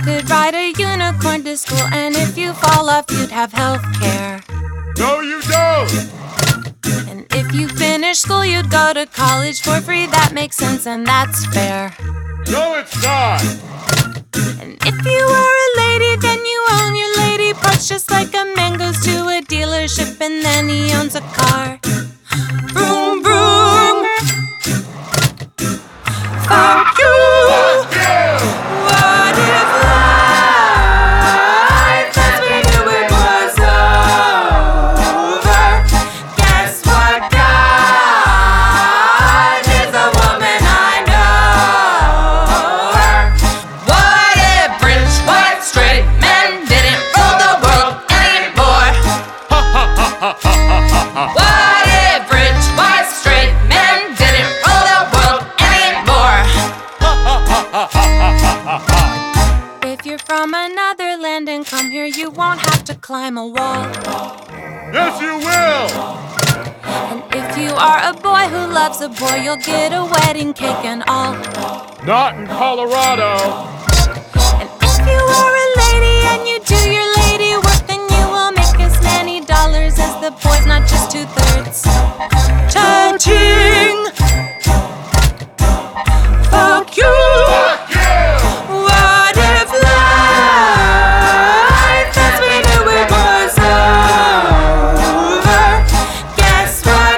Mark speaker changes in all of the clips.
Speaker 1: could ride a unicorn to school, and if you fall off, you'd have health care.
Speaker 2: No, you don't!
Speaker 1: And if you finish school, you'd go to college for free. That makes sense and that's fair.
Speaker 2: No, it's not!
Speaker 1: And if you are a lady, then you own your lady parts, just like a man goes to a dealership and then he owns a car. Vroom, vroom. Fuck you!
Speaker 2: Fuck you!
Speaker 1: What if life as we knew it was over? Guess what? God is a woman, I know her.
Speaker 3: What if rich, white, straight men didn't rule the world anymore? What if rich, white, straight men didn't rule the world anymore?
Speaker 1: If you're from another land and come here, you won't have to climb a wall.
Speaker 2: Yes, you will!
Speaker 1: And if you are a boy who loves a boy, you'll get a wedding cake and all.
Speaker 2: Not in Colorado!
Speaker 1: And if you are a lady and you do your lady work, then you will make as many dollars as the boys, not just 2/3. Cha-ching! Fuck you!
Speaker 2: Fuck you!
Speaker 1: What if life as we knew it was over? Guess what?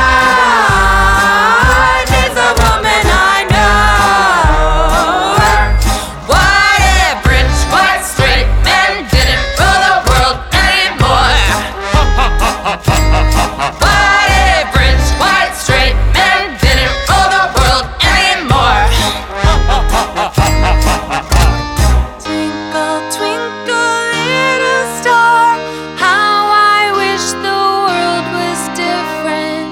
Speaker 1: God is a woman, I know her.
Speaker 3: What if rich, white, straight men didn't rule the world anymore? What if rich, white, straight men didn't rule the world anymore?
Speaker 1: Twinkle, twinkle, little star, how I wish the world was different.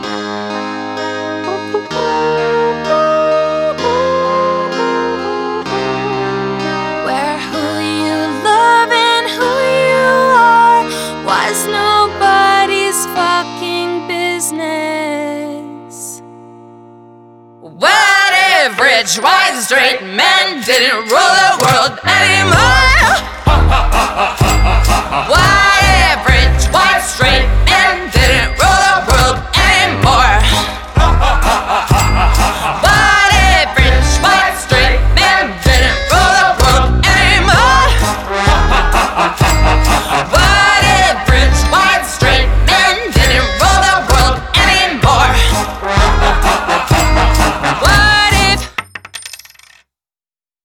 Speaker 1: Where who you love and who you are was nobody's fucking business.
Speaker 3: What if rich, white, straight men didn't rule the world anymore?